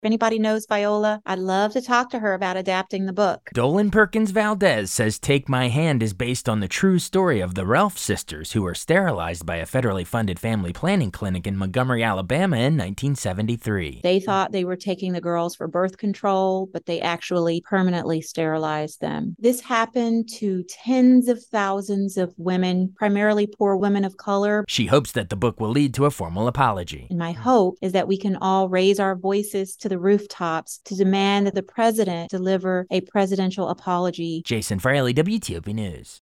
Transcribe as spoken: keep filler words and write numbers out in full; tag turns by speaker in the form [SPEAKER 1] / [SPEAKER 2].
[SPEAKER 1] If anybody knows Viola, I'd love to talk to her about adapting the book.
[SPEAKER 2] Dolan Perkins Valdez says Take My Hand is based on the true story of the Ralph sisters who were sterilized by a federally funded family planning clinic in Montgomery, Alabama in nineteen seventy-three.
[SPEAKER 1] They thought they were taking the girls for birth control, but they actually permanently sterilized them. This happened to tens of thousands of women, primarily poor women of color.
[SPEAKER 2] She hopes that the book will lead to a formal apology.
[SPEAKER 1] And my hope is that we can all raise our voices to the rooftops to demand that the president deliver a presidential apology.
[SPEAKER 2] Jason Fraley, W T O P News.